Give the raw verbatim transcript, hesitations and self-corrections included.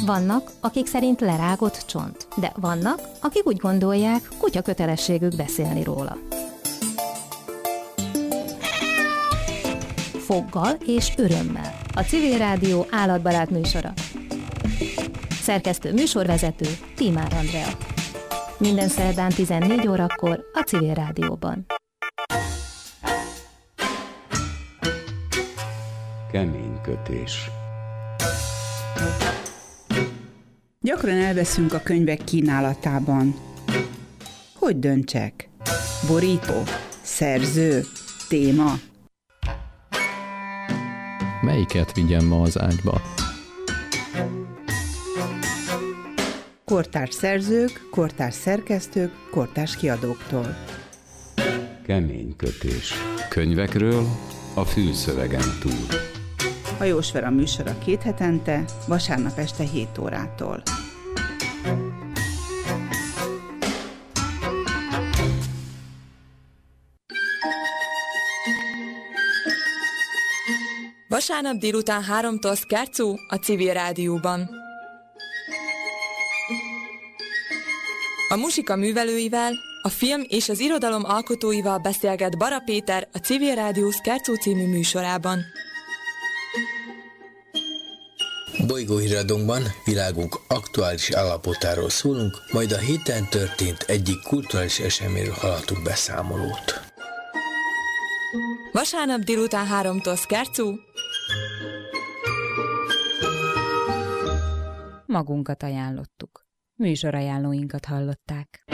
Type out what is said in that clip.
Vannak, akik szerint lerágott csont, de vannak, akik úgy gondolják, kutya kötelességük beszélni róla. Foggal és örömmel. A Civil Rádió állatbarát műsora. Szerkesztő műsorvezető Tímár Andrea. Minden szerdán tizennégy órakor a Civil Rádióban. Keménykötés. Gyakran elveszünk a könyvek kínálatában. Hogy döntsek? Borító? Szerző? Téma? Melyiket vigyem ma az ágyba? Kortárs szerzők, kortárs szerkesztők, kortárs kiadóktól. Keménykötés. Könyvekről a fülszövegen túl. Hajós Vera műsora két hetente, vasárnap este hét órától. Vasárnap délután háromtól Szkárcú a Civil Rádióban. A muzsika művelőivel, a film és az irodalom alkotóival beszélget Bara Péter a Civil Rádió Szkárcú című műsorában. Bolygóhíradónkban világunk aktuális állapotáról szólunk, majd a héten történt egyik kulturális eseményről hallhatunk beszámolót. Vasárnap délután háromtól Szkárcú. Magunkat ajánlottuk. Műsorajánlóinkat hallották.